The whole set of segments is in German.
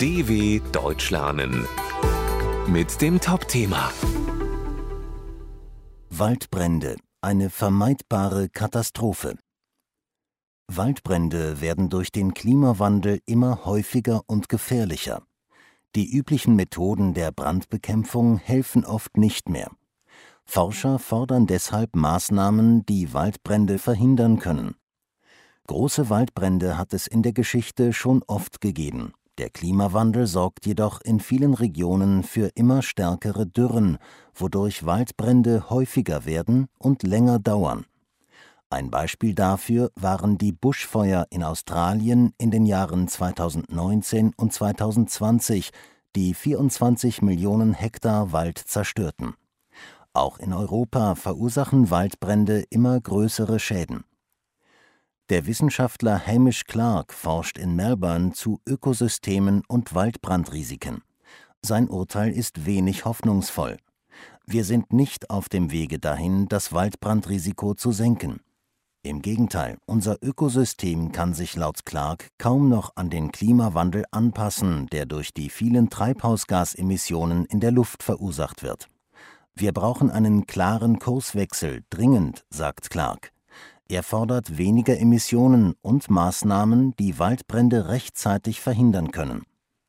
DW Deutsch lernen mit dem Top-Thema Waldbrände, eine vermeidbare Katastrophe. Waldbrände werden durch den Klimawandel immer häufiger und gefährlicher. Die üblichen Methoden der Brandbekämpfung helfen oft nicht mehr. Forscher fordern deshalb Maßnahmen, die Waldbrände verhindern können. Große Waldbrände hat es in der Geschichte schon oft gegeben. Der Klimawandel sorgt jedoch in vielen Regionen für immer stärkere Dürren, wodurch Waldbrände häufiger werden und länger dauern. Ein Beispiel dafür waren die Buschfeuer in Australien in den Jahren 2019 und 2020, die 24 Millionen Hektar Wald zerstörten. Auch in Europa verursachen Waldbrände immer größere Schäden. Der Wissenschaftler Hamish Clarke forscht in Melbourne zu Ökosystemen und Waldbrandrisiken. Sein Urteil ist wenig hoffnungsvoll. Wir sind nicht auf dem Wege dahin, das Waldbrandrisiko zu senken. Im Gegenteil, unser Ökosystem kann sich laut Clarke kaum noch an den Klimawandel anpassen, der durch die vielen Treibhausgasemissionen in der Luft verursacht wird. Wir brauchen einen klaren Kurswechsel, dringend, sagt Clarke. Er fordert weniger Emissionen und Maßnahmen, die Waldbrände rechtzeitig verhindern können.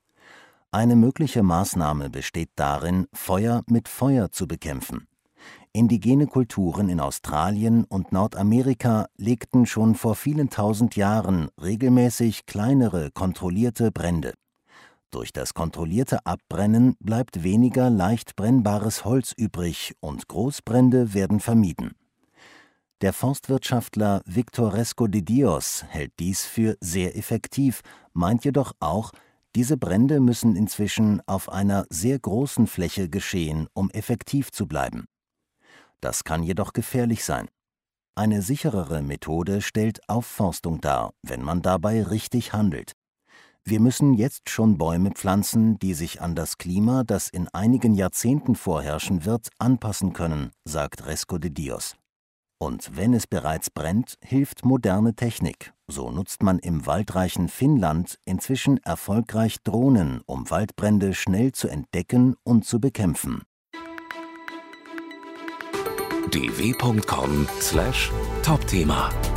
Eine mögliche Maßnahme besteht darin, Feuer mit Feuer zu bekämpfen. Indigene Kulturen in Australien und Nordamerika legten schon vor vielen tausend Jahren regelmäßig kleinere, kontrollierte Brände. Durch das kontrollierte Abbrennen bleibt weniger leicht brennbares Holz übrig und Großbrände werden vermieden. Der Forstwirtschaftler Victor Resco de Dios hält dies für sehr effektiv, meint jedoch auch, diese Brände müssen inzwischen auf einer sehr großen Fläche geschehen, um effektiv zu bleiben. Das kann jedoch gefährlich sein. Eine sicherere Methode stellt Aufforstung dar, wenn man dabei richtig handelt. Wir müssen jetzt schon Bäume pflanzen, die sich an das Klima, das in einigen Jahrzehnten vorherrschen wird, anpassen können, sagt Resco de Dios. Und wenn es bereits brennt, hilft moderne Technik. So nutzt man im waldreichen Finnland inzwischen erfolgreich Drohnen, um Waldbrände schnell zu entdecken und zu bekämpfen. dw.com/Topthema